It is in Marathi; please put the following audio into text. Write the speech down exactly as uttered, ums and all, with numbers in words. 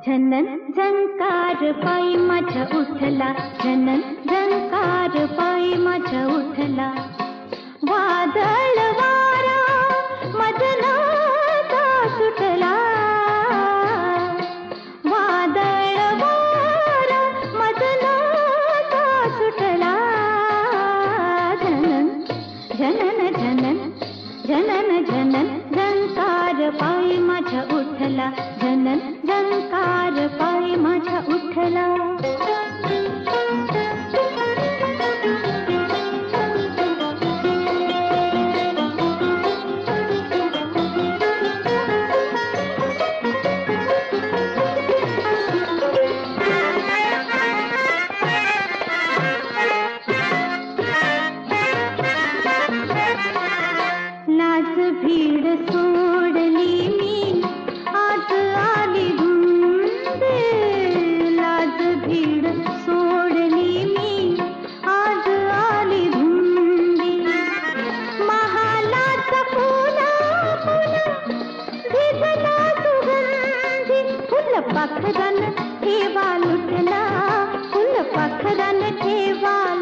झनन झंकार पायी माझ्या उठला, झनन झंकार पायी माझ्या उठला. वादळ वारा मदनाचा सुटला, वादळ वारा मदनाचा सुटला. झनन झनन झनन झनन झनन झंकार पायी माझ्या उठला, झनन झंकार पायी माझ्या उठला. लाज भीड सोडली मी आज आली धुंदे, लाज भीड सोडली मी आज आली धुंदे. महालाचा फुला फुला भिजला सुगंधी, फुल पाखरान ठेवा लुटला, फुल पाखरान ठेवा